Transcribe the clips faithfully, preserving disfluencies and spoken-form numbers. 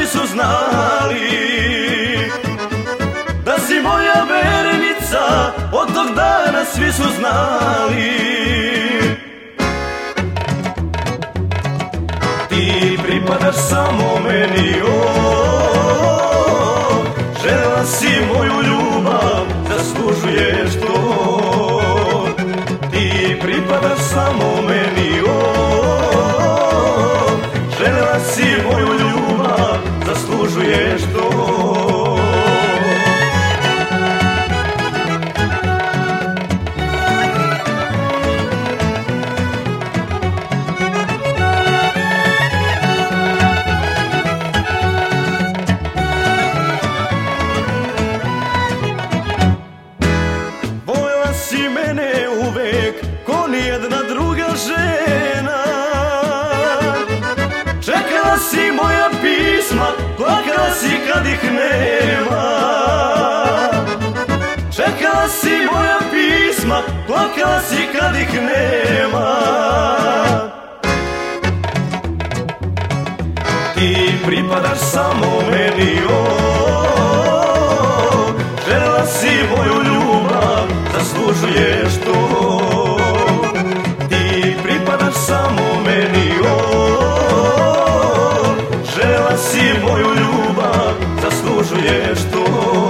su znali da si moja verenica, od tog dana svi su znali. Ti pripadaš samo meni, o, željela si moju ljubav, zaslužuješ to. Ti pripadaš samo meni, o, željela si moju ljubav, zaslužuješ to. Si mene uvek ko nijedna druga žena, čekala si moja pisma, plakala si kad ih nema. Čekala si moja pisma, plakala si kad ih nema. Ti pripadaš samo meni, o, željela si moju ljubav, zaslužuješ to. Ti pripadaš samo meni, o, željela si moju ljubav, zaslužuješ to.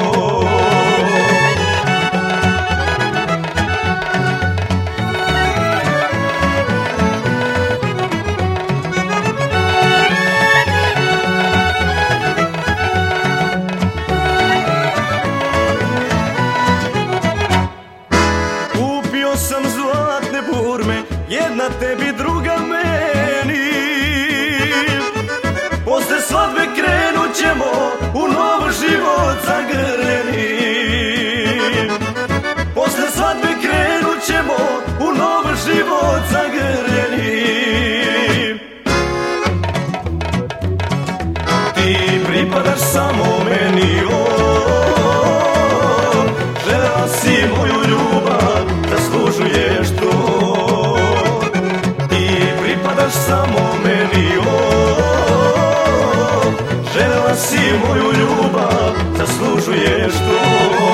Sam zlatne burme, jedna tebi, druga meni. Posle svadbe krenut ćemo u nov život zagrljeni. Posle svadbe krenut ćemo u nov život zagrljeni. Ti pripadaš samo meni, o, željela si moju ljubav, zaslužuješ to. Ti pripadaš samo meni, o, željela si moju ljubav, zaslužuješ to.